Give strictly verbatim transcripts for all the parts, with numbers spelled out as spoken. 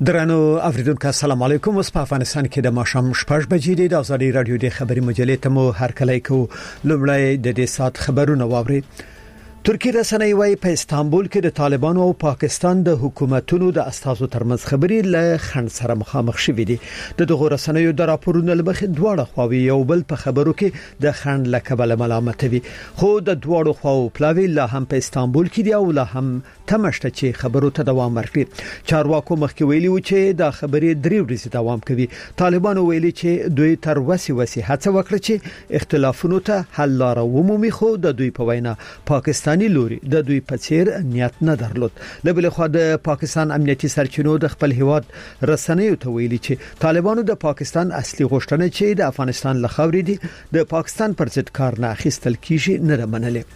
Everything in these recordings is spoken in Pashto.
درنو اوریدونکو السلام علیکم. اوس په افغانستان کې د ماشام شپږ بجې د ازادي رادیو د خبري مجلې ته مو هر کله کو لومړی د دې سات خبرونه واوري. ترکی رسنۍ وايي په استانبول کې د طالبانو او پاکستان د حکومتونو د استازو ترمنځ خبري له خند سره مخامخ شوې دي. د دغه رسنیو د راپورونو لمخې دواړه خواوې یو بل په خبرو کې د خند لکبل ملامتوي، خو د دواړو خواو پلاوی لا هم په استانبول کې دی او لا هم تمشته چې خبرو ته دوام ورکړي. چارواکو مخکې ویلي و چې دا خبرې درې ورځې دوام کوي. طالبانو ویلي چې دوی تر وسی وسی هڅه وکړه چې اختلافونو ته حل لاره ومومي، خو د دوی په وینا پاکستان لوري د دوی په څیر نیت نه درلود. لبل خو د پاکستان امنیتي سرچینو د خپل هیواد رسنیو ته ویلي چې طالبانو د پاکستان اصلي غوښتنه چې د افغانستان لخوا دي د پاکستان پر ضد کار نه اخیستل کیږي نه منلې.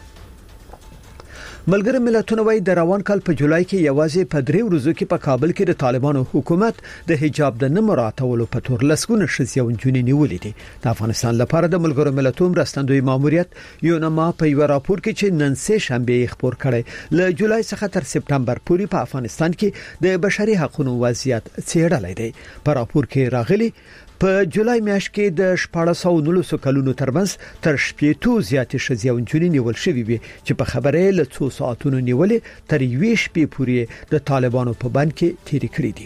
ملګری ملتونه وايي د روان کال په جولای کې یوازې په درې ورځو کې په کابل کې د طالبانو حکومت د حجاب د نه مراعاتولو په تور لسګونه ښځې او نجونې نیولې دي. د افغانستان لپاره د ملګرو ملتونو مرستندوی ماموریت یونما په یو راپور کې چې نن سه شنبه خبر کړي له جولای څخه تر سپتمبر پورې په افغانستان کې د بشري حقوقو وضعیت څېړل دی. په راپور کې راغلي په جولای میاشت کې د شپږ سوه و نولس کلونو ترمنځ تر شپږ زیاتې ښځې او نجونې نیول شوې وي چې په خبره له څو ساعتونو نیولې تر یوې شپې پورې د طالبانو په بند کې تیر کړې دي.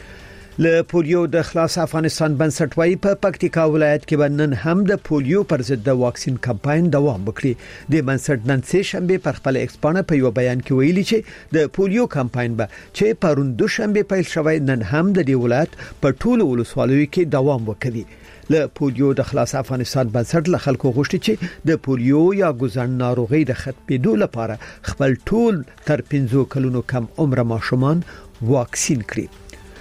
له پولیو د خلاص افغانستان بنسټ وايي په پکتیکا ولایت کې نن هم د پولیو پر ضد د واکسین کمپاین دوام وکړي. د بنسټ نن سه شنبه پر خپل ایکسپانه په یو بیان کې ویلي چې د پولیو کمپاین به چې پرون دوشنبه پیل شوی نن هم د دې ولایت په ټولو ولسوالیو کې دوام وکړي. له پولیو د خلاص افغانستان بنسټ له خلکو غوښتي چې د پولیو یا ګوزن ناروغي د ختمېدو لپاره خپل ټول تر پنځه کلونو کم عمر ماشومان واکسین کړي.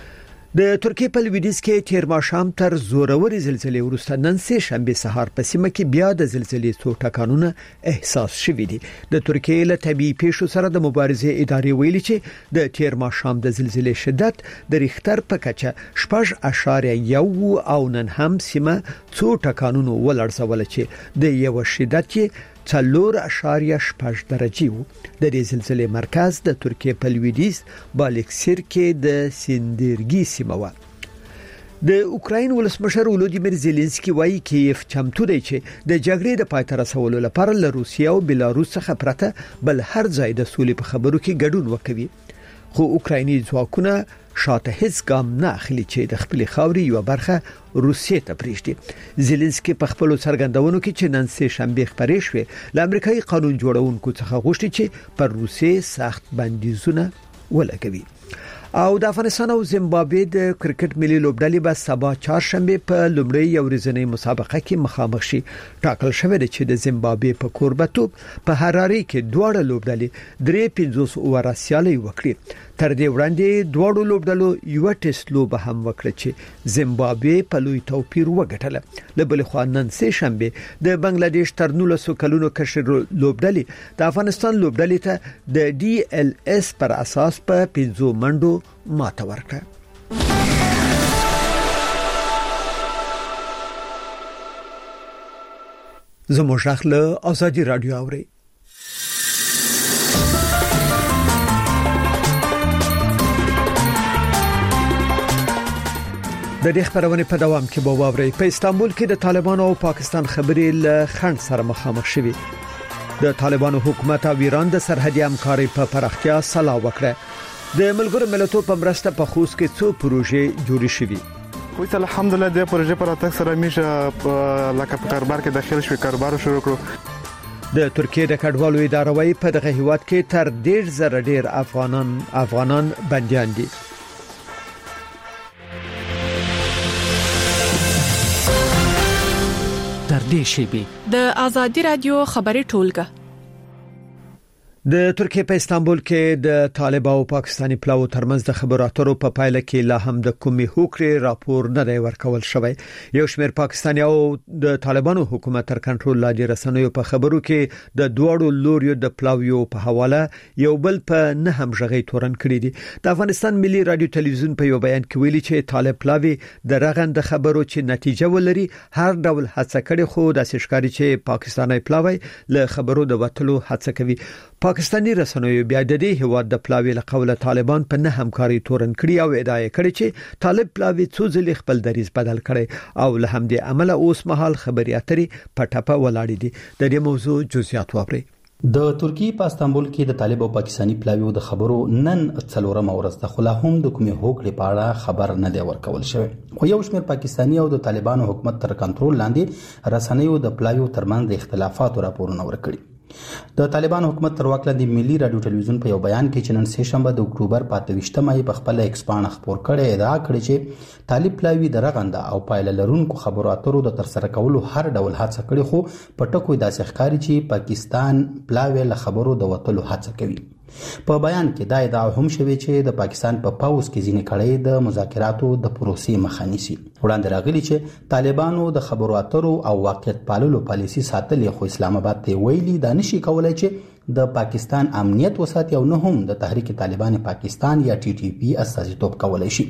د ترکیه په لویدیځ کې تیر ماښام تر زوروري زلزلې وروسته نن سه شنبه سهار په سیمه کې بیا د زلزلې څو ټکانونه احساس شوي دي. د ترکیه له طبيعي پیښو سره د مبارزې ادارې ویلي چې د تیر ماښام د زلزلې شدت د ریختر په کچه شپږ اعشاریه یو او نن هم سیمه څو ټکانونو ولړزول چې د یو شدت کې څلور اعشاریه شپږ درجه وو. د دې زلزلې مرکز د ترکیه په لویدیځ بالکسیر کې د سیندرګي سیمه و. د اوکراین ولسمشر ولودیمیر زيلنسکي وایي کیف چمتو دی چې د جګړې د پای ته رسولو لپاره له روسیه او بلاروس څخه پرته بل هر ځای د سولې په خبرو کې ګډون وکوي، خو اوکرایني ځواکونه شاته هیڅ ګام نه اخلي چې د خپل خاوري یو برخه روسیې ته پریږدي. زيلنسکي په خپل څرګندونو کې چې نن سه شنبه خبرې شوې ل امریکایي قانون جوړونکو څخه غوښتي چې پر روسیې سخت بندیزونه ولګوي. او د افغانستان او زیمبابوې د کرکټ ملي لوبډلې به سبا چهارشنبه په لومړی یو ورځنی مسابقه کې مخامخ شي. ټاکل شوی دی چې د زیمبابوې په کوربتوب په هراري کې دواړه لوبډلې درې پنځوس اوور سیالي وکړي. تر دې وړاندې دواړو لوبډلو یو ټیسټ لوب هم وکړه چې زیمبابوې په لوی توپیر وګټله. له بل خوا نن سه شنبه د بنگلاديش تر نولس کلونو کشر لوبډلې د افغانستان لوبډلې ته د ډي ال اس پر اساس په پنځو منډو ماته ورکړه. زموږ خپل ازادي رادیو اوري. د دې خبرونه په دوام کې به واوري. په استانبول کې د طالبانو او پاکستان خبرې له خند سره مخامخ شوي. د طالبانو حکومت او ایران د سرحدي همکاري په پراختیا سلا وکړه. د ملګرو ملتونو په مرسته په خوست کې څو پروژې جوړې شوې. وایي الحمدلله د پروژې پر اتک سره میشه لکه په کاروبار کې داخل شوی کاروبار شروع کړو. د ترکیه د کډوالو اداره وايي په دغه هیواد کې تر ډیر زره ډیر افغانان افغانان بنديان دي. در دې شیبه د ازادي رادیو خبري ټولګه. د ترکیه په استانبول کې د طالب او پاکستاني پلاو ترمنځ د خبرو اترو په پایله کې لا هم د کومي هوکړې راپور نه دی ورکول شوی. یو شمېر پاکستاني او د طالبانو حکومت تر کنټرول لاندې رسنیو په خبرو کې د دوړو لوريو د پلاویو په حواله یو بل په نه هم ژغې تورن کړی دي. د افغانستان ملي رادیو ټلویزیون په یو بیان کې ویلي چې طالب پلاوی د رغند خبرو چې نتیجه ولري هر ډول هڅه کړي، خو د سشکاري چې پاکستاني پلاوی له خبرو د وټلو هڅه کوي. پاکستاني رسنیو بیا د دې هواد د پلاوی له قوله طالبان په نه همکاري تورن کړی او ادعا کړې چې طالب پلاوی څو ځلې خپل دریز بدل کړي او له همدې عمله اوس مهال خبري اترې پټپه ولاړې دي. د دې موضوع جزئیات واوري. د ترکیه په استانبول کې د طالب او پاکستاني پلاویو د خبرو نن څلورم ورځ د خلا هم د کومې هوکړې په اړه خبر نه دی ورکول شوی. خو یو شمېر پاکستاني او د طالبانو حکومت تر کنټرول لاندې رسنیو د پلاویو ترمنځ د اختلافاتو راپورونه ورکړي. د طالبانو حکومت تر واک لاندې ملي رادیو ټلویزیون په یو بیان کې چې نن سه شنبه د اکتوبر په اته ویشتمه په خپل ایکس باندې خبر کړي ادعا کړې چې طالب پلاوی د رغنده او پایله لرونکو خبرو اترو د ترسره کولو هر ډول هڅه کړې خو په ټکو داسې ښکاري چې پاکستان پلاوی له خبرو د وټلو هڅه کوي. په بیان کې دا ادعا هم شوې چې د پاکستان په پا پاوس کې ځینې کړي د مذاکراتو د پروسې مخه نیسي. وړاندې راغلي چې طالبانو د خبرو اترو او واقعیت پاللو پالیسي ساتلې خو اسلام آباد ته ویلي دا نشي کولای چې د پاکستان امنیت وساتي او نه هم د تحریک طالبان پاکستان یا ټي ټي پی استازیتوب کولای شي.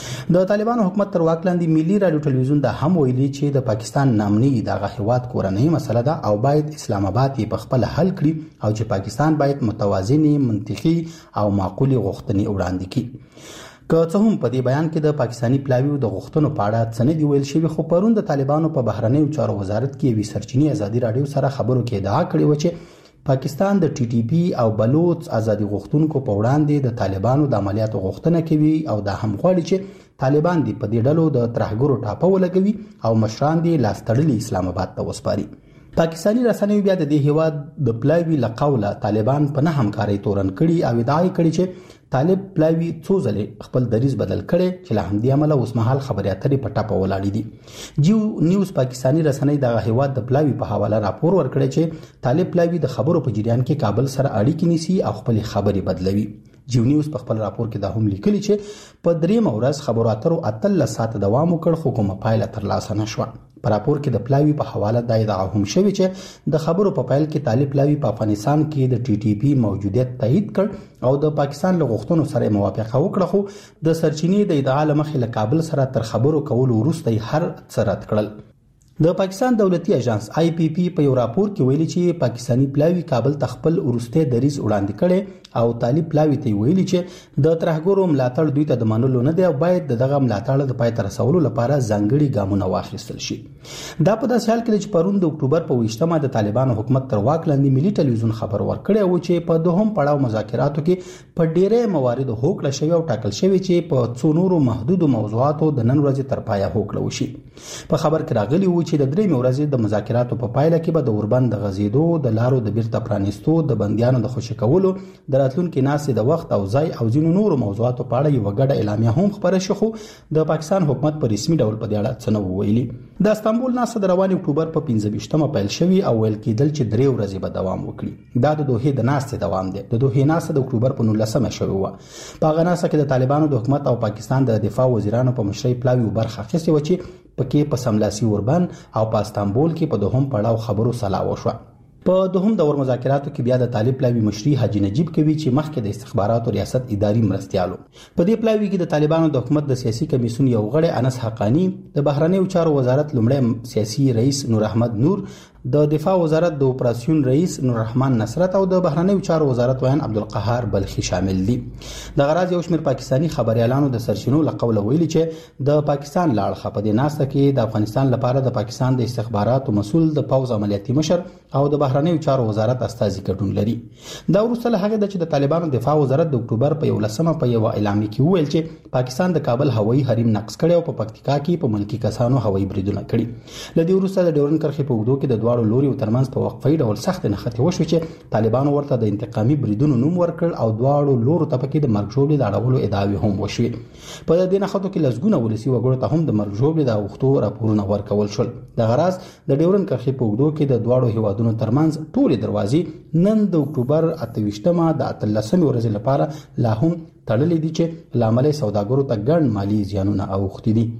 د طالبانو حکومت تر واک لاندې ملي رادیو ټلویزیون دا هم ویلي چې د پاکستان نامني دغه هیواد کورنۍ مسله ده او باید اسلام آباد یې په خپل حل کړي او چې پاکستان باید متوازنه منطقي او معقولي غوښتنې وړاندې کړي. که څه هم په دې بیان کې د پاکستاني پلاویو د غوښتنو په اړه څه نه دی ویل شوی خو پرون د طالبانو په بهرنیو چارو وزارت کې وی سرچینی ازادي رادیو سره خبرو کې ادعا کړې و چې پاکستان د ټي ټي پی او بلوچ ازادي غوښتونکو په وړاندې د طالبانو د عملیاتو غوښتنه کوي او دا هم غواړي چې طالبان دې په دې ډلو د ترهګرو ټاپه ولګوي او مشران دې لاس تړلي اسلام آباد ته وسپاري. پاکستاني رسنیو بیا د دې هیواد د پلاوی له قوله طالبان په نه همکاري تورن کړي او ادعا کړي چې طالب پلاوی څو ځلې خپل دریز بدل کړي چې له همدې عمله اوس مهال خبري اترې په ټاپه ولاړې دي. جیو نیوز پاکستاني رسنۍ د هیواد د پلاوی په حواله راپور ورکړی چې طالب پلاوی د خبرو په جریان کې کابل سره اړیکې نیسي او خپل خبري بدلوي. جیو نیوز په خپل راپور کې دا هم لیکلي چې په دریم ورځ خبرو اترو اتل ساعت دوام وکړ خو کومه پایله ترلاسه نشوه. په راپور کې د پلاوی په حواله د ادعا هم شوی چې د خبرو په پیل کې طالب پلاوی په افغانستان کې د ټي ټي پی موجودیت تایید کړ او د پاکستان له غوښتنو سره موافقه وکړه خو د سرچینې د ادعا لمخې له کابل سره تر خبرو کولو وروسته هر څه رد کړل. د پاکستان دولتي اژانس آی پی پی په یو راپور کې ویلي چې پاکستاني پلاوی کابل ته خپل ورسته دریز وړاندې کړي او طالب پلاوی ته ویلي چې د ترهګرو ملاتړ دوی ته د منلو نه دی او باید دغه ملاتړ د پای تر رسولو لپاره ځانګړي ګامونه واخیستل شي. دا په داسې حال کې چې پرون د اکتوبر په ویشتمه د طالبانو حکومت تر واک لاندې ملي ټلویزیون خبر ورکړی و چې په دوهم پړاو مذاکراتو کې په ډیره موارد هوکړه شوی او ټاکل شوی چې په څو نورو محدودو موضوعاتو د نن ورځې تر پایه هوکړه وشي. په خبر کې راغلی و چې د درې ورځې د مذاکراتو په پایله کې به د اوربند د غزیدو د لارو د بیرته پرانیستو د بندیانو د خوشی کولو د راتلونکو ناسې د وخت او ځای او ځینو نورو موضوعاتو په اړه یو غډه اعلامیه هم خبره شوه د پاکستان حکومت په رسمي ډول په دې اړه څه نه ویلي. د استانبول ناسه د روان اکتوبر په پنځه ویشتمه پیل شوی او ویل کېدل چې درې ورځې به دوام وکړي. دا د دوحې د ناسې دوام دی. د دوحې ناسه د اکتوبر په نولسمه شوی و. په هغه ناسه کې د طالبانو د حکومت او پاکستان د دفاع وزیرانو په مشرۍ پلاوی برخه اخیستې و چې پکې په سملاسي اوربند او په استانبول کې په دوهم پړاو خبرو سلا وشوه. په دوهم دور مذاکراتو کې بیا د طالب پلاوی مشري حاجی نجیب کوي چې مخکې د استخباراتو ریاست اداري مرستيالو په دې پلاوی کې د طالبانو د حکومت د سیاسي کمیسیون یو غړی انس حقانی، د بهرنیو چارو وزارت لومړی سیاسي رئیس نور احمد نور، د دفاع وزارت د اپراسیون رئیس نور رحمان نصرت او د بهرنیو چارو وزارت ویان عبدالقهار بلخي شامل دي. د غراض یو شمېر پاکستانی خبريالانو د سرچینو لقوله ویلي چې د پاکستان لاړخه په دې ناسته کې د افغانستان لپاره د پاکستان د استخباراتو مسول د پوز عملیاتي مشر او د بهرنیو چارو وزارت استازي ګډون لري. دا وروسته هغه د چې د طالبانو دفاع وزارت د اکتوبر په یولسمه په یو اعلامیه کې ویل چې پاکستان د کابل هوایي حریم نقض کړي او په پکتیکا کې په ملکی کسانو هوایي بریدونه کړي. لدی وروسته د ډیورن کرښې په وګړو کې د دواړو لوري ترمنځ په وقفي ډول سخت نښتې وشو چې طالبانو ورته د انتقامي بریدونو نوم ورکړ او دواړو لورو ته پکې د مرګ ژوبلې د اړولو ادعاوې هم وشوې. په دې نښتو کې لسګونه ولسی وګړو ته هم د مرګ ژوبلې د اوختو راپورونه ورکول شول. د غراض د ډیورن کرښې په وګړو کې د دواړو هیوادونو ترمنځ ټولې دروازې نن د اکتوبر اته ویشتمه د اتلسمې ورځې لپاره لا هم تړلې دي چې لامل سوداګرو ته ګڼ مالی زیانونه اوختي دي.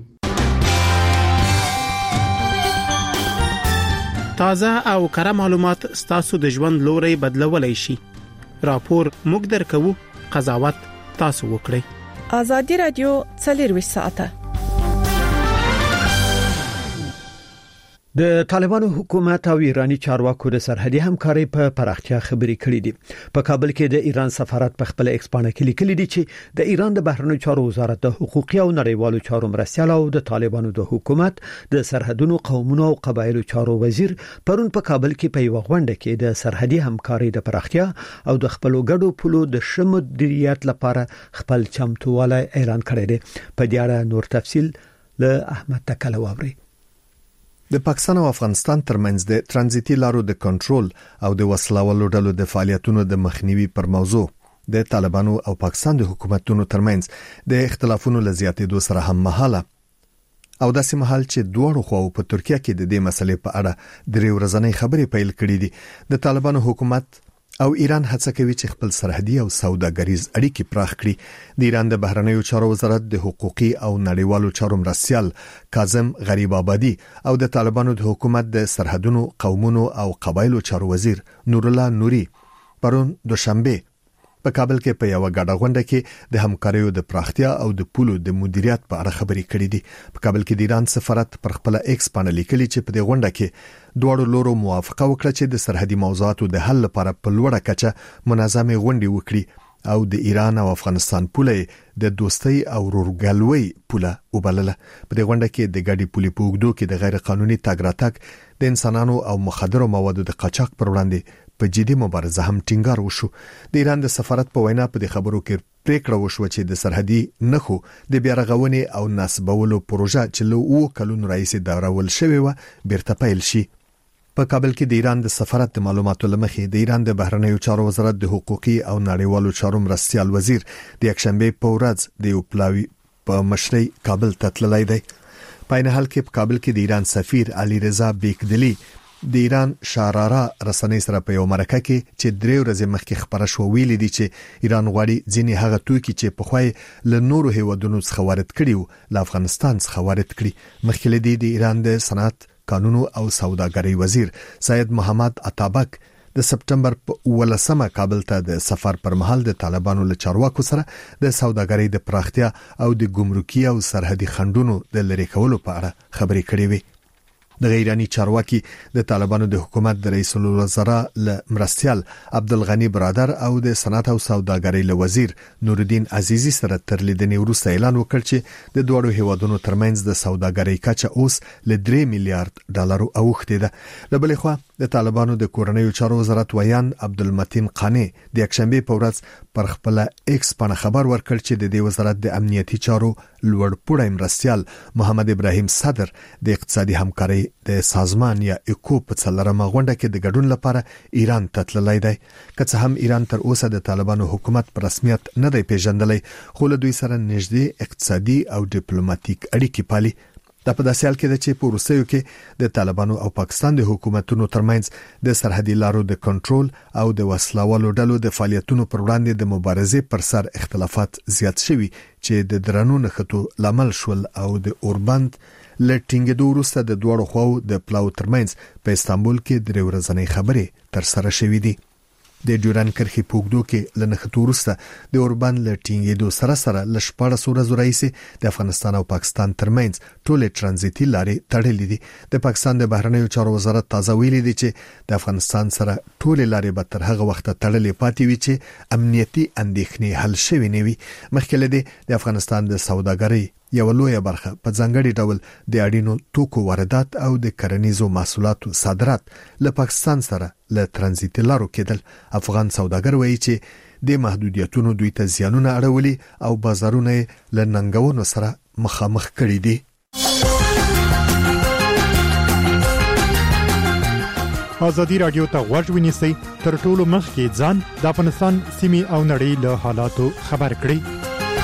تازه او کره معلومات ستاسو د ژوند لوري بدلولای شي. راپور موږ درکو، قضاوت تاسو وکړئ. ازادي رادیو څلور ساعته د طالبانو حکومت او ایرانی چارواکو د سرحدي همکاري په پراختیا خبرې کړې دي. په کابل کې د ایران سفارت په خپل ایکسپانه کې لیکلي دي چې د ایران د بهرنیو چارو وزارت د حقوقي او نړیوالو چارو مرستیال او د طالبانو د حکومت د سرحدونو قومونو او قبایلو چارو وزیر پرون په کابل کې په یو غونډه کې د سرحدي همکاري د پراختیا او د خپل ګډو پولو د شمولیت لپاره خپل چمتووالی اعلان کړی دی. په دې اړه نور تفصيل له احمد تکل واوري. د پاکستان او افغانستان ترمنځ د ترانزیتي لارو د کنټرول او د وسلوالو ډلو د فعالیتونو د مخنیوي پر موضوع د طالبانو او پاکستان د حکومتونو ترمنځ د اختلافونو لزیاتېدو سره هم مهاله او داسې مهال چې دوه خواو په ترکیه کې د دې مسلې په اړه درې ورځنۍ خبرې پیل کړې دي. د طالبانو حکومت او ایران هڅه کوي چې خپل سرحدي او سوداګریز اړیکې پراخ کړي. د ایران د بهرنیو چارو وزارت د حقوقي او نړیوالو چارو مرستیال کاظم غریب آبادی او د طالبانو د حکومت د سرحدونو قومونو او قبایلو چارو وزیر نور الله نوري پرون دوشنبه په کابل کې په یو غاډه غونډه کې د همکاریو د پراختیا او د پولو د مدیریت په اړه خبرې کړې دي. په کابل کې د ایران سفارت پر خپل ایکس باندې لیکلي چې په دې غونډه کې دوه لورو موافقه وکړه چې د سرحدي موضوعاتو د حل لپاره په لوړه کچه منظمه غونډې وکړي او د ایران او افغانستان پوله د دوستۍ او ورورګلوۍ پوله وبلله. په دې غونډه کې د ګاډي پولې په وګړو کې د غیر قانوني تګ راتګ د انسانانو او مخدرو موادو د قاچاق پر وړاندې په جدي مبارزه هم ټینګار وشو. د ایران د سفارت په وینا په دې خبرو کې پریکړه وشو چې د سرحدي نخو د بیارغونې او نسبولو پروژه چې له اوو کلونو راهیسې داورول شوې و بیرته پیل شي. په کابل کې د ایران د سفارت د معلوماتو لمخې د ایران د بهرنیو چارو وزارت د حقوقي او نړیوالو چارو مرستیال وزیر د یکشنبه په ورځ د یو پلاوی په مشرۍ کابل ته تللی دی. په این حال کې په کابل کې د ایران سفیر علي رضا بیکدلی د ایران شارارا رسنۍ سره په یو مرکه کې چې درې ورځې مخکې خبره شو ویلي دي چې ایران غواړي ځینې هغه توکي چې په خوای له نورو هیوادونو څخه وارد کړي له افغانستان څخه وارد کړي. مخکې له دې د ایران د صنعت قانونو او سوداګرۍ وزیر سید محمد عطابک د سپټمبر په ولسمه کابل ته د سفر پر مهال د طالبانو له چارواکو سره د سوداګرۍ د پراختیا او د ګمرکي او سرحدي خنډونو د لری کولو په اړه خبرې کړې وي. د ایرانی چارواکي د طالبانو د حکومت د رئیس الوزرا ل مرستیال عبدالغنی برادر او د صنعت او سوداګرۍ له وزیر نورالدین عزیزی سره تر لیدنې وروسته اعلان وکړ چې د دوه هیوادونو ترمنځ د سوداګرۍ کچه اوس ل درې میلیارډ ډالر اوښتې ده. له بلې خوا د طالبانو د کورنیو چارو وزارت ویان عبدالمتین قانی د یکشنبه په ورځ پر خپل ایکس باندې خبر ورکړ چې د دې وزارت د امنیتي چارو لوړ پوړی مرستیال محمد ابراهیم صدر د اقتصادي همکارۍ د سازمان یا اکو په څلورمه غونډه کې د ګډون لپاره ایران ته تللی دی. که څه هم ایران تر اوسه د طالبانو حکومت په رسمیت نه دی پیژندلی، خو له دوی سره نږدې اقتصادي او ډیپلوماټیک اړیکې پالي. دا په داسې حال کې ده چې په وروستیو کې د طالبانو او پاکستان د حکومتونو ترمنځ د سرحدي لارو د کنټرول او د وسلوالو ډلو د فعالیتونو پر وړاندې د مبارزې پر سر اختلافات زیات شوي چې د درنو نښتو لامل شول او د اوربند لټینګ د وروسته د دوړو خواو د پلاو ترمنځ په استانبول کې درې ورځې خبرې تر سره شوې دي. د ډیورن کرخي پوګدو کې لنښتو وروسته د اوربند لټینګ د سره سره ل شپږ ورځې راهیسې د افغانستان او پاکستان ترمنځ ټول ترانزیتي لارې تړلې دي. د پاکستان د بهرنیو چارو وزارت تازه ویلي دی چې د افغانستان سره ټول لارې به تر هغه وخت تړلې پاتې وي چې امنیتي اندېښنې حل شوي نه وي. مخکې له دې د افغانستان د سوداګرۍ یو لویه برخه په ځانګړي ډول د اړینو توکو واردات او د کرنیزو محصولاتو صادرات له پاکستان سره له ترانزیتي لارو کېدل. افغان سوداګر وایي چې د محدودیتونو دوی ته زیانونه اړولي او بازارونه له ننګونو سره مخامخ کړي دي. ازادي رادیو ته غوږ ونیسئ، تر ټولو مخکې ځان د افغانستان سیمې او نړۍ له حالاتو خبر کړئ.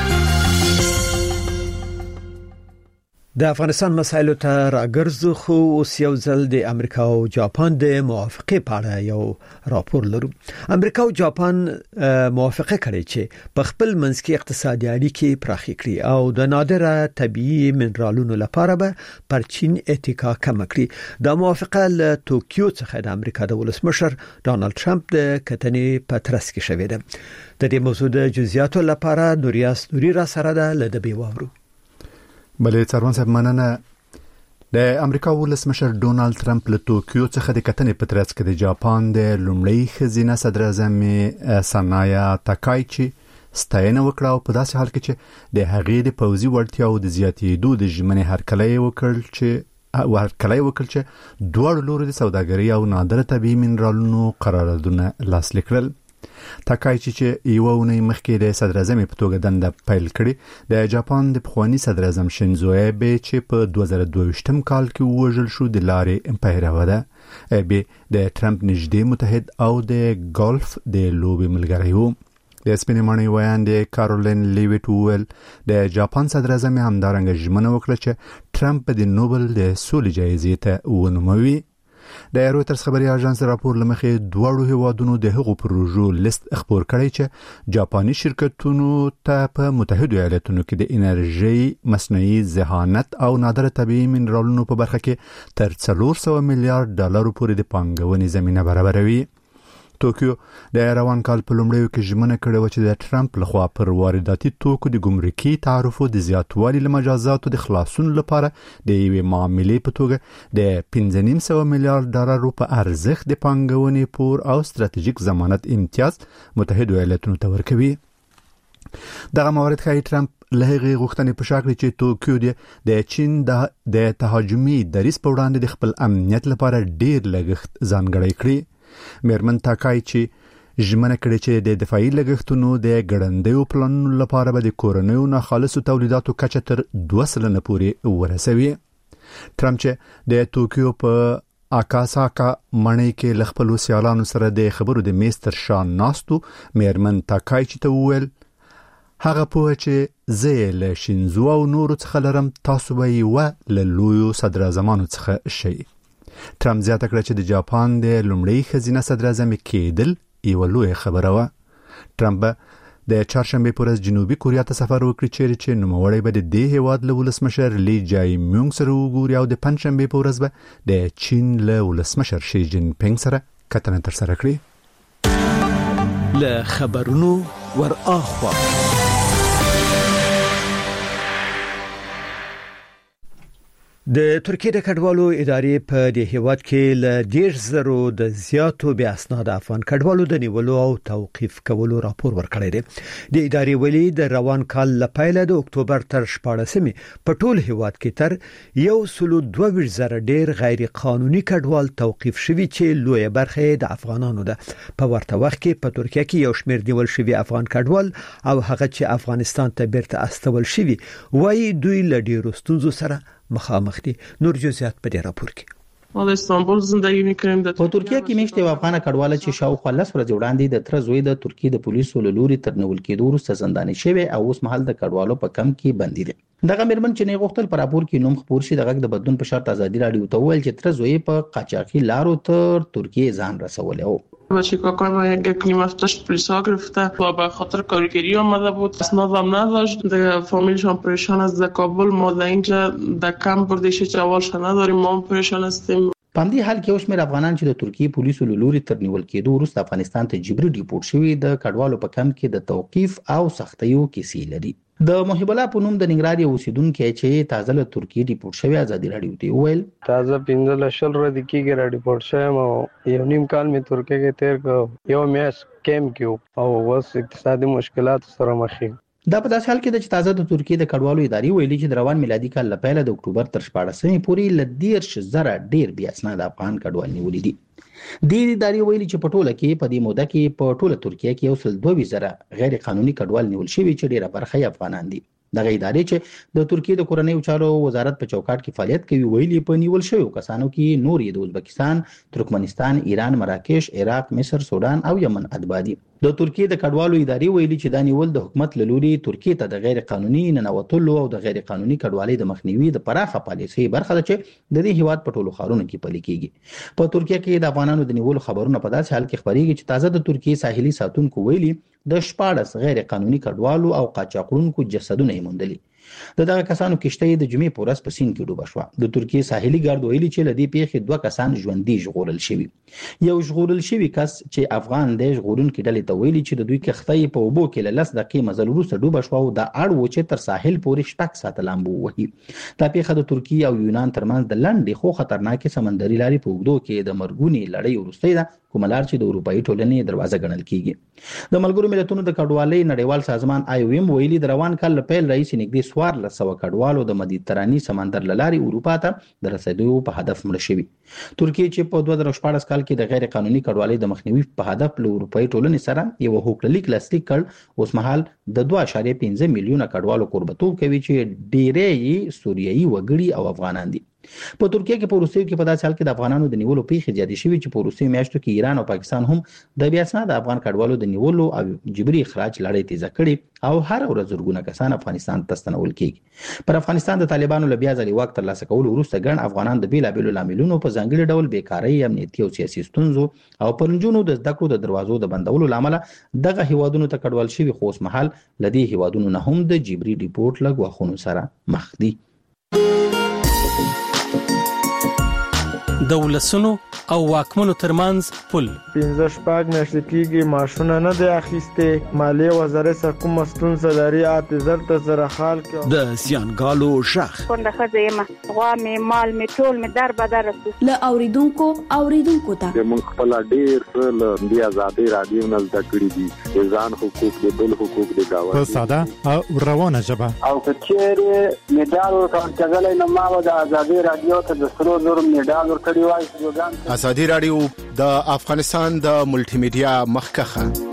د افغانستان مسایلو ته راګرځو، خو اوس یو ځل د امریکا او جاپان د موافقې په اړه یو راپور لرو. امریکا او جاپان موافقه کړې چې په خپل منځ کې اقتصادي اړیکې پراخې کړي او د نادره طبيعي منرالونو لپاره به پر چین اتکا کم کړي. دا موافقه له توکیو څخه د امریکا د ولسمشر ډانلډ ټرمپ د کتنې په ترڅ کې شوې ده. د دې موضوع د جزئیاتو لپاره نوریاس نوري را سره ده، له دې واورو. بلې څارون صاحب مننه. د امریکا ولسمشر ډونالد ترامپ له توکیو څخه د کتنې په ترڅ کې د جاپان د لومړی خزینه صدر اعظم سانایا تاکایچی ستاینه وکړه او په داسې حال کې چې د هغې د پوځي وړتیاو د زیاتېدو د ژمنې هرکلی وکړ چې هرکلی وکړ چې دوه لوري د سوداګرۍ او نادره طبي منرالونو قراردادونه لاسلیک کړل. تاکایچی چې یو ونې مخکې د صدر اعظم په توګه دنده پیل کړې د جاپان د پخوانی صدر اعظم شینزو ایبه چې په دوه زره دوه ویشتم کال کې وژل شو د لارې امپایرو ده. ایبه د ټرمپ نږدې متحد او د ګولف د لوبې ملګری و. د سپینمنې ویاندې کارولین لیویټ وویل د جاپان صدر اعظم همدارنګه ژمنه وکړه چې ټرمپ د نوبل د سولې جایزې ته ونوموي. د رویټرز خبري اژانس راپور لمخې دوه هیوادونو د هغو پروژو لیست خبر کړی چې جاپاني شرکتونو ته په متحده ایالاتونو کې د انرژي مصنوعي ذهانت او نادره طبيعي منرالونو په برخه کې تر څلور سوه میلیارډ ډالر پورې د پانګونې زمينه برابروي. توکیو د روان کال په لومړیو کې ژمنه کړې و چې د ټرمپ لخوا پر وارداتي توکو د ګمرکي تعرفو د زیاتوالي له مجازاتو د خلاصون لپاره د یوې معاملې په توګه د پنځه نیم سوه میلیارډ ډالر په ارزښت د پانګونې پور او ستراتیژیک ضمانت امتیاز متحده ایالاتونو ته ورکوي. دغه موارد ښایي ټرمپ له هغې غوښتنې په شا کړي چې توکیو د چین د تهاجمي دریځ په وړاندې د خپل امنیت لپاره ډیر لګښت ځانګړی کړي. میرمن تاکایچی ژمنه کړې چې د دفاعي لګښتونو د ګړندیو پلانونو لپاره به د کورنیو ناخالصو تولیداتو کچه تر دوه سلنه پورې ورسوي. ټرمپ چې د توکیو په اکاساکا مڼۍ کې له خپلو سیالانو سره د خبرو د میز تر شا ناستو میرمن تاکایچی ته وویل هغه پوه چې زه له شینزو او نورو څخه لرم تاسو به یې له لویو صدر اعظمانو څخه شئ. ټرمپ زیاته کړه چې د جاپان د لومړی خزینه صدر اعظم کېدل یو لوی خبره و. ټرمپ د چهارشنبه پر ورځ جنوبي کوریا ته سفر وکړي چې نوموړی به د دې هیواد له ولسمشر لی جای میونګ سره وګوري او د پنځشنبه پر ورځ به د چین له ولسمشر شي جین پینګ سره کتنه ترسره کړي. له خبرونو ور اخوا د ترکیه د کډوالو ادارې په د هیواد کې ل ډیر زرو د زیاتو بیا اسناد افغان کډوالو د نیولو او توقيف کولو راپور ورکړی دی. د ادارې ویلي د روان کال ل پیله د اکتوبر تر شپاړسمې په ټول هیواد کې تر یو سل دوه ویشت زره ډیر غیر قانوني کډوال توقيف شوي چې لوی برخه د افغانانو ده. په ورته وخت کې په ترکیه کې یو شمېر نیول شوي افغان کډوال او هغه چې افغانستان ته بیرته استول شوي وایي دوی ل ډیرو ستونزو سره مخامخ دي. نور جزئیات په دې راپور کې. ما د استانبول زندگی می‌کردم. په ترکیه کې میشته افغان کډواله چې شاوخوا لس ورځې وړاندې د تر زوی د ترکیه د پولیسو له لوري تر نیول کېدو وروسته زنداني شوی او اوس مهال د کډوالو په کم کې بندي دي. دغه مرمن چې نه غوښتل پر راپور کې نوم خبر شي دغه د بدلون په شرط ازادي راډیو ته ویل چې تر زوی په قاچاقي لارو تر ترکیه ځان رسولی و. بچه کاکای ما یک کلیم افتش پلیسا گرفته و به خاطر کارگری آمده بود اسنادم نداشت دیگه فامیلشان پریشان است در کابل ما در اینجا در کم بردیش جوالش نداریم ما پریشان هستیم. په دې حال کې اوس مې افغانان چې د ترکیه پولیسو له لوري تر نیول کېدو وروسته افغانستان ته جبري ډیپورټ شوي د کډوالو په کم کې د توقيف او سختیو کیسې لري. د محب الله په نوم د ننګرهار یو اوسیدونکو چې تازه له ترکیه ډیپورټ شوی ازادي راډیو ته ویل تازه پنځه لشل ردی کېږي را ډیپورټ شوم او یو نیم کال مې ترکیه کې تیر کړ یو میاش کېم کېو او اوس اقتصادي مشکلات سره مخ یم. دا په داسې حال کې د تازه د ترکیه د کډوالو ادارې ویلي چې د روان میلادي کال له پیله د اکتوبر تر شپاړسمې پورې ل دیرش زره ډیر بیا اسناد افغان کډوال نیولې دي. د دې ادارې ویلي چې په ټوله کې په دې موده کې په ټوله ترکیه کې یو سل دوه ویشت زره غیر قانوني کډوال نیول شوي چې ډیره برخه افغانان دي. دغه ادارې چې د ترکیه د کورنیو چارو وزارت په چوکاټ کې فعالیت کوي ویلي په نیول شویو کسانو کې نور یې د ازبکستان، ترکمنستان، ایران، مراکش، عراق، مصر، سودان او یمن اتباع دي. د ترکیه د کډوالو ادارې ویلي چې دا نیول د حکومت له لوري ترکیه ته د غیر قانوني ننوتلو او د غیر قانوني کډوالۍ د مخنیوي د پراخه پالیسۍ برخه ده چې د دې هیواد په ټولو ښارونو کې پلي کیږي. په ترکیه کې د افغانانو د نیولو خبرونه په داسې حال کې خبرېږي چې تازه د ترکیه ساحلي ساتونکو ویلي د شپاړس غیر قانوني کډوالو او قاچاقونکو جسدونه یې موندلي د دغه کسانو کشته د جمعې په ورځ په سیند کې ډوبه شوه. د ترکیې ساحلي ګارد ویلي چې له دې پیښې دوه کسان ژوندي ژغورل شوي. یو ژغورل شوی کس چې افغان دی ژغورونکي ډلې ته ویلي چې د دوی کښتۍ په اوبو کې له لس دقیقې مزل وروسته ډوبه شوه او دا اړ و چې تر ساحل پورې شپږ ساعته لامبو ووهي. دا پیښه د ترکیې او یونان ترمنځ د لنډې خو خطرناکې سمندري لارې په اوږدو کې د مرګونې لړۍ وروستۍ ده، کومه لار چې د اروپایي ټولنې دروازه ګڼل کیږي. د ملګرو ملتونو د کډوالۍ نړیوال سازمان آی او ایم ویلي د روان کال له پیل راهیسې نږدې څوارلس سوه کډوالو د مدیترانې سمندر له لارې اروپا ته د رسېدو په هدف مړه شوي. ترکیې چې په دوه زره شپاړس کال کې د غیر قانوني کډوالۍ د مخنیوي په هدف له اروپایي ټولنې سره یو هوکړلیک لاسلیک کړ، اوس مهال د دوه اعشاریه پنځه میلیونه کډوالو کوربتوب کوي چې ډېری یې سوریایي وګړي او افغانان دي. په ترکیه کې په وروستیو کې په داسې حال کې د افغانانو د نیولو پیښې زیاتې شوي چې په وروستیو میاشتو کې ایران او پاکستان هم د بې اسناده افغان کډوالو د نیولو او جبري اخراج لړۍ تیزه کړې او هر ورځ زرګونه کسان افغانستان ته ستنول کیږي. پر افغانستان د طالبانو له بیا ځلې واک ترلاسه کولو وروسته ګڼ افغانان د بېلابېلو لاملونو په ځانګړي ډول بیکارۍ، امنیتي او سیاسي ستونزو او پر نجونو د زده کړو د دروازو د بندولو له امله دغه هیوادونو ته کډوال شوي، خو اوس مهال له دې هیوادونو نه هم د جبري ډیپورټ له ګواښونو سره مخ دي. د ولسونو او واکمنو ترمنځ پل پنځه شپږ میاشتې کېږي معاشونه نه دی اخیستې، مالیې وزارت سره کومه ستونزه لري، اته زر ته زره خال کې د زیانګالو ژغ کونډه ښځه یم، غوا مې مال مې ټول مې در بدر رسو له اوریدونکو اوریدونکو ته موږ خپل ډېر څه له دې ازادي رادیو نه زده کړي دي، د ځان حقوق د بل حقوق د گاوه په ساده او روانه ژبه. او کچېره میډال ورکړل نو ما د ازادي رادیو ته د سرو زر میډال ورکړی وای. ازادي رادیو د افغانستان د ملټي میډیا مخکخه.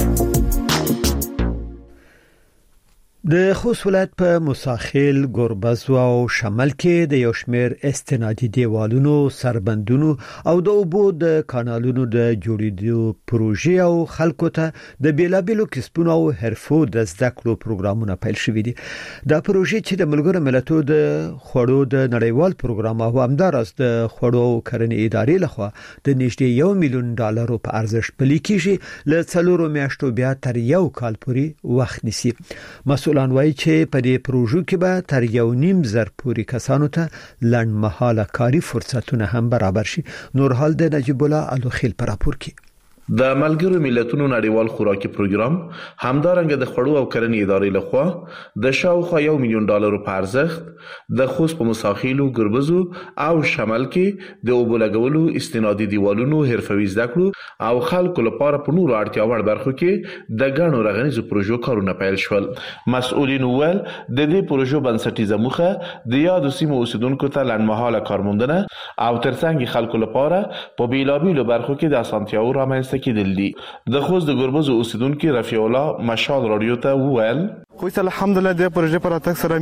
د خوست ولایت په مساخیل، ګوربز او شمال کې د یو شمېر استنادي دیوالونو، سربندونو او د اوبو د کانالونو د جوړېدو پروژې او خلکو ته د بیلابېلو کسبونو او حرفو د زده کړو پروګرامونه پیل شوي دي. دا پروژې چې د ملګرو ملتونو د خوړو د نړیوال پروګرام او همداراز د خوړو او کرنې ادارې لخوا د نږدې یو میلیون ډالرو په ارزښت پلي کیږي، له څلورو میاشتو بیا تر یو کال پورې وخت نیسي. مسؤلان وایي چې په دې پروژو کې به تر یو نیم زر پورې کسانو ته لنډمهاله کاري فرصتونه هم برابر شي. نور حال د نجیب الله الوخیل پر راپور کې. د ملګرو ملتونو نړیوال خوراکي پروګرام همدارنګه د خوړو او کرنې ادارې لخوا د شاوخوا یو میلیون ډالرو په ارزښت د خوست په مساخیلو، ګربزو او شمال کې د اوبو لګولو، استنادي دیوالونو، حرفوي زده کړو او خلکو لپاره په نورو اړتیا وړ برخو کې د ګڼو رغنیزو پروژو کارونه پیل شول. مسؤلین وویل د دې پروژو بنسټیزه موخه د یادو سیمو اوسیدونکو ته لنډمهاله کارموندنه او ترڅنګ خلکو لپاره په بیلابېلو برخو کې د اسانتیاو رامنځته کېدل دي. د خوست د ګربزو اوسیدونکو رفیع الله مشال رادیو ته وویل خو الحمدلله د پروژې پر اتک سره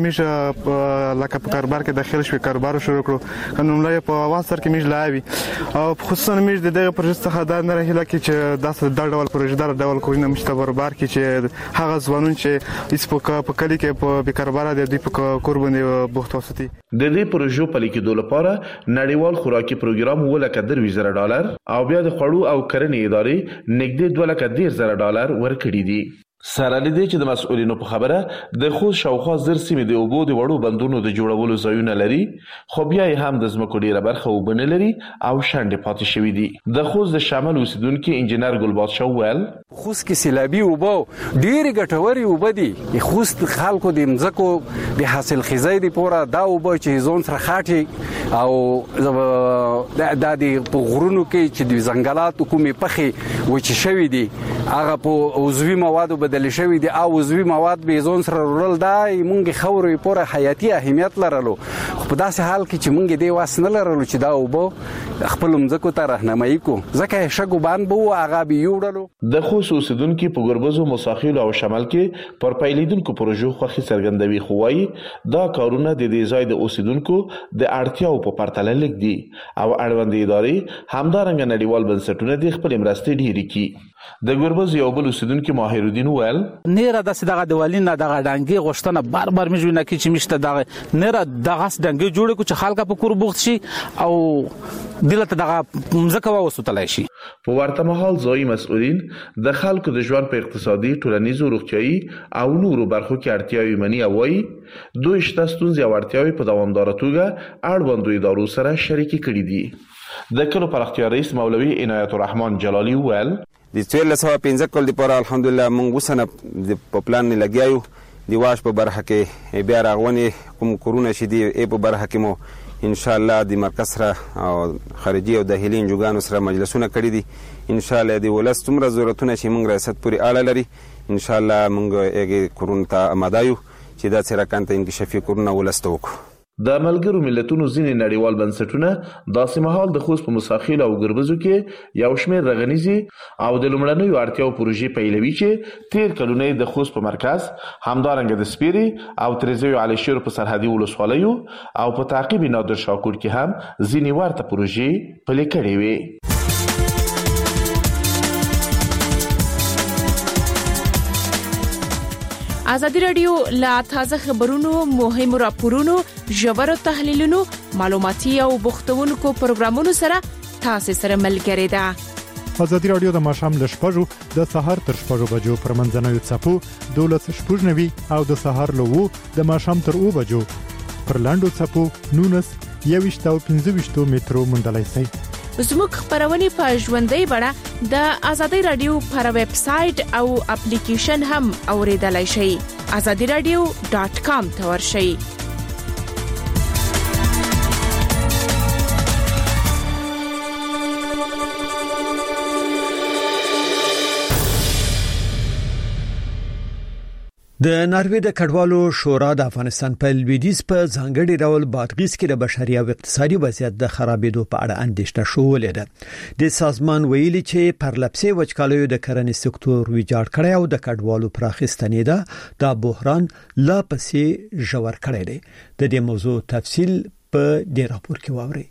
میشه لکه په کاروبار کې داخل شوی، کاروبار شروع کړو، قانونله په اواز سره کې میش لاوي او خصوصا میش د دغه پروژې څخه دا نه راهله کې چې داسې د ډول پروژې دار ډول کوینه مشته کاروبار کې چې هغه ځوانون چې هیڅ په کلی کې په بیکاربار دي د په قرباني بوخت وساتي. د دې پروژو په لیکدو لپاره نړیوال خوراکي پروګرام ولکه د وزیر ډالر او بیا د خوړو او کرنې ادارې نږدې دوه لکه ډیر زره ډالر ورکړي دي. سره لدی چې د مسؤلینو په خبره د خوست شاوخوا زر سیمې د اوبو د وړو بندونو د جوړولو ځایونه لري، خو بیا یې هم د ځمکو ډیره برخه اوبه نه لري او شنډې پاتې شوي دي. د خوست د شمال اوسیدونکي انجینر ګلبادشاه وویل خوست کې سیلابي اوبه ډېرې ګټورې اوبه دي. خوست خلکو د مځکو د حاصل خیزۍ لپاره دا اوبه چې ځون سره خاټي او د د په غرونو کې چې د ځنګلاتو کومې پخې وچې شوي دي هغه په عضوي موادو بدل شوی دي او عضوي مواد به ځون سره ورل دای مونږ خوري پوره حیاتي اهمیت لرلو. خو په داسې حال کې چې مونږ دې واس نه لرلو چې دا وبو خپل مځکو ته راهنمایي کو ځکه شګو باندې بو هغه به یوړلو. د خوست اوسیدونکو په ګربزو، مساخیل او شمال کې پر پیلیدونکو پروژو خوخي څرګندوي، خو وايي دا کارونه د دې ځای د اوسیدونکو د اړتیاو په پرتله لیک دي او اړوند ادارې همدارنګه نړیوال بنسټونه د خپل مرستې ډیري کی. د ګربز یو بل اوسیدونکو ماهر الدین ویل نه را د دغه دیوالین دغه ډنګي غشتنه بار بار مجوینه کی چې مشته دغه نه را دغه ډنګي جوړ کو چې خلک په کور بوخت شي او دلته دغه مزکه وسوتلای شي. په ورته مهال ځای مسؤلین د خلکو د ژوند په اقتصادي ټولنیزو روغتيایي او نورو برخو کې اړتیاوې مني او وایي دوی شته ستونزې او اړتیاوې په دوامداره توګه اړوندو ادارو سره شریکي کړي دي. د کلو پراختیا رئیس مولوي عنایت الرحمن جلالی ویل د څوارلس سوه پنځه کال لپاره الحمدلله موږ وسنه د په پلان نه لګیایو د واش په برخه کې بیا راغونې کوم کورونه شي دی په برخه کې مو ان شاء الله د مرکز سره او خارجي او داخلي انجوګانو سره مجلسونه کړي دي. ان شاء الله د ولس څومره ضرورتونه چې موږ ریاست پورې اړه لري ان شاء الله موږ یې کورونه ته آماده یو چې دا سره کانته انکشافي کورونه ولسته وکړو. د ملګرو ملتونو ځینې نړیوال بنسټونه داسې مهال د خوست په مساخیل او ګربزو کې یو شمېر رغنیزي او د لومړنیو اړتیاو پروژې پیلوي چې تیر کلونه د خوست په مرکز همدارنګه د سپیري او تریزیو علي شیر په سرحدي ولسوالیو او په تعقیب نادر شاکور کې هم ځینې ورته پروژې پلي کړې وي. ازادي رادیو لا تازه خبرونو مهمو راپورونو ژورو تحلیلونو معلوماتي او بوختونکو پروګرامونو سره تاسو سره ملګری ده. ازادي رادیو د ماشام له شپږو د سهار تر شپږو بجو پر منځنوي چپو دولس شپږ نوي او د سهار له وو د ماشام تر اوو بجو پر لاندو چپو نونس یويشت او پنځه ویشت میټرو مونډلای سي. زموږ خبرونه په ژوندۍ بڼه د ازادي رادیو پر ویب سټ او اپلیکیشن هم اوریدلای شئ. azadi radio dot com ته ورشئ. د ناروې د کډوالو شورا د افغانستان په لویدیځ په ځانګړي ډول بادغیس کې د بشري او اقتصادي وضعیت د خرابېدو په اړه اندېښنه شولې ده. د سازمان ویلي چې پرلپسې وچکالیو د کرنې سکتور ویجاړ کړی او د کډوالو پراخستنې ده د بحران لا پسې ژور کړی دی. د دې موضوع تفصیل په دې راپور کې واورئ.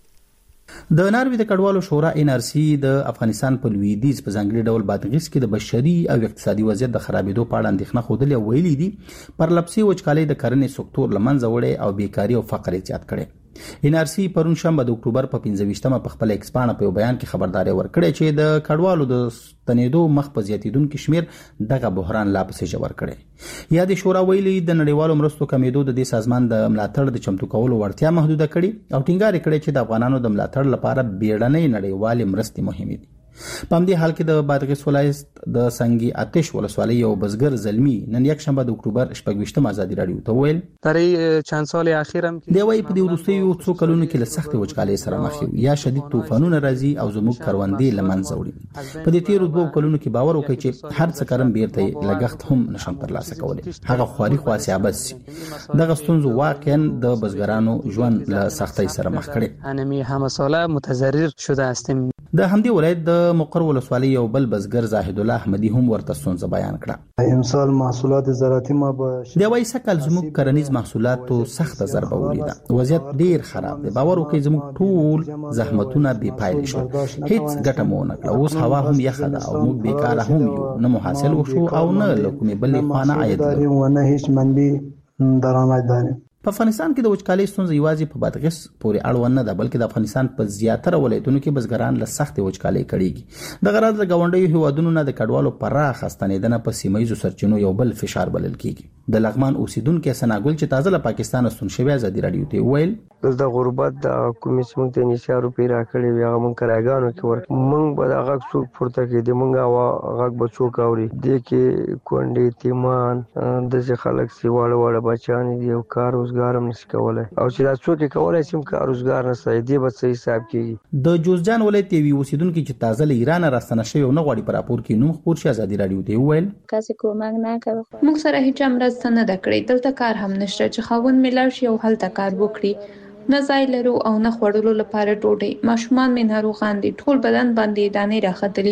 د ناروې د کډوالو شورا ان ار سی د افغانستان په لویدیځ په ځانګړي ډول بادغیس کې د بشري او اقتصادي وضعیت د خرابېدو په اړه اندېښنه خوده ویلي دي. پرلپسې وچکالۍ د کرنې سکتور لمنځه وړي او بیکاری او فقر زیات کړي. ان ار سی پرون شنبه د اکتوبر په پنځه ویشتمه په خپل ایکسپانه په بیان کې خبرداري ورکړه چې د کډوالو د ستنېدو مخ په زیاتیدونکو شمیر دغه بحران لا پسې ژور کړي. یا د شورا ویلي د نړیوالو مرستو کمیدو د دې سازمان د ملاتړ د چمتو کولو وړتیا محدوده کړي او ټینګار کړي چې د افغانانو د ملاتړ لپاره بیړنۍ نړیوالې مرستې مهمې دي. په همدې حال کې د بادغیس ولایت د سنگي آتش ولسوالۍ یو بزګر زلمی نن یک شنبه د اکتوبر شپږ ویشتمه ازادي رادیو ته ویل ترې چند سال اخیر هم دی وايي په دې وروستیو څو کلونو کې له سخت وچکالۍ سره مخ یو یا شدید طوفانونه راځي او زموږ کروندې لمنځه وړي. په دې تیرو دوه کلونو کې باور وکړي چې هر څه کارم بیرته لګښت هم نشم ترلاسه کولی. هغه خواري خواسیابت سي دغه ستونزو واقعا د بزګرانو ژوند له سختۍ سره مخ کړي. انمی هم ساله متضرر شده هستیم. د همدې ولایت د مقر ولسوالۍ یو بل بزګر زاهد الله احمدي هم ورته ستونزه بیان کړه. امسال محصولات زراعتي ما به د وای سکل زموږ کرنیز محصولاتو سخت ضربه ولیده. وضعیت ډیر خراب دی. باور وکړئ زموږ ټول زحمتونه بې پایلې شو. هیڅ ګټه مو نه کړه. اوس هوا هم یخه ده او موږ بیکاره هم یو. نه مو حاصل وشو او نه له کومې بلې خوا نه عاید لرو. نه هیڅ منبع درآمد لري. په افغانستان کې د وچکالۍ ستونزې یوازې په بادغیس پورې اړوند نه ده بلکې د افغانستان په زیاتره ولایتونو کې بزګران له سختې وچکالۍ کړيږي. د غرض د گاونډیو هیوادونو نه د کډوالو پراخ ستنېدنه په سیمایي سرچینو یو بل فشار بلل کیږي. د لغمان اوسیدونکو سناګل چې تازه له پاکستان ستون شوی ازادي رادیو ته ویل د غربت د حکومت څنګه ته نشه روپی راکړي وي هغه مونږ کراګانو کې ورک مونږ به هغه څوک پورته کې د مونږ هغه هغه بچو کاوري د کې کونډې تیمان د ځ خلک سی واړه واړه بچان دي او کار روزګار هم نشي کولای او چې دا څوک کولای شي کار روزګار نه سي دی به صحیح حساب کیږي. د جوزجان ولایت وی اوسیدونکو چې تازه له ایران راستنه شوی نه غواړي پر راپور کې نوم خبر شي ازادي رادیو ته ویل کاسې کومک نه کوي. موږ سره هیڅ مرسته نه دکړي. دلته کار هم نشته چې خاون ملاو شي او هلته کار وکړي. نه ځای لرو او نه خوړلو لپاره ډوډۍ. ماشومان مې ناروغان دي. ټول بدن باندې دانې راختلي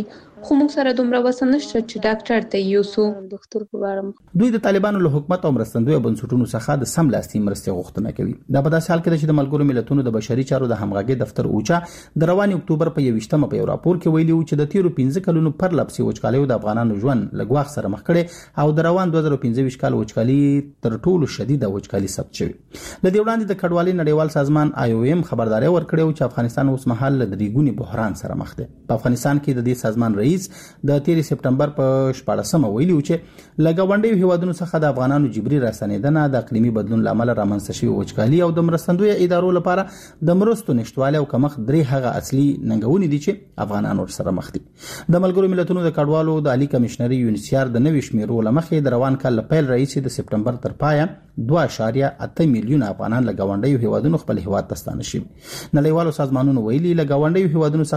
خو موږ سره دومره وسه نشته چې ډاکټر ته یوسو. ډاکټر په اړه دوی د طالبانو له حکومت او مرستندوی بنسټونو څخه د سملاسي مرستې غوښتنه کوي. دا په داسې حال کې چې د ملګرو ملتونو د بشري چارو د همغږي دفتر اوچا د روان اکتوبر په یوویشتمه په یو راپور کې ویلي و چې د تیرو پنځه کلونو پر لپسې وچکالۍ د افغانانو ژوند لګواخ سره مخ کړي او د روان دوه زره پنځه ویشت کال وچکالي تر ټولو شدیده وچکالي ثبت شوې. لدې وړاندې د کډوالۍ نړیوال سازمان آی او ایم خبرداري ورکړې و چې افغانستان اوس مهال د ریګونی بحران سره مخ دی. په افغانستان کې د دې سازمان رئیس د تیر سپټمبر په شپاړسمه ویلي و چې لګاونډي هیوادونو څخه د افغانانو جبري راستنیدنه د اقلیمي بدلون لامل رامنځته شوی وچکالي او د مرستندوی ادارو لپاره د مرستو نشټواله او کمښت درې هغه اصلي ننګونې دي چې افغانان ورسره مخ دي. د ملګرو ملتونو د کډوالو د عالی کمشنري یونیسیار د نوي شمیرو لمخې د روان کال پیل رئیس د سپټمبر تر پایه دوه اعشاریه اته میلیون افغانان لګاونډي هیوادونو خپل هیواد ته ستانه شي. نړیوالو سازمانونو ویلي لګاونډي هیوادونو